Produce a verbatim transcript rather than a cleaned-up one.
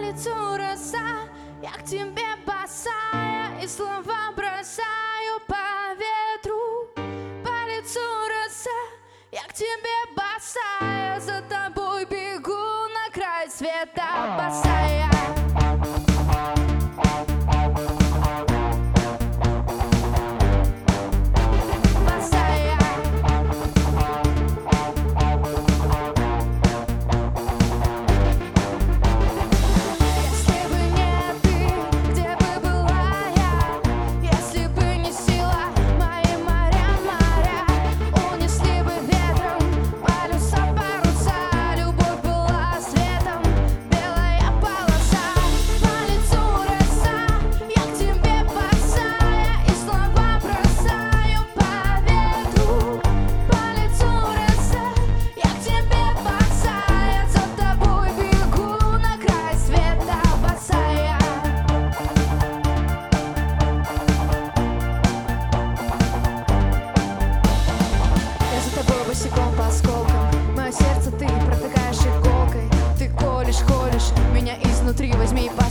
лицу роса, я к тебе босая, и слова бросаю по ветру. По лицу роса, я к тебе босая, за тобой бегу на край света босая. Босиком по осколкам, мое сердце ты протыкаешь иголкой. Ты колешь, колешь меня изнутри, возьми по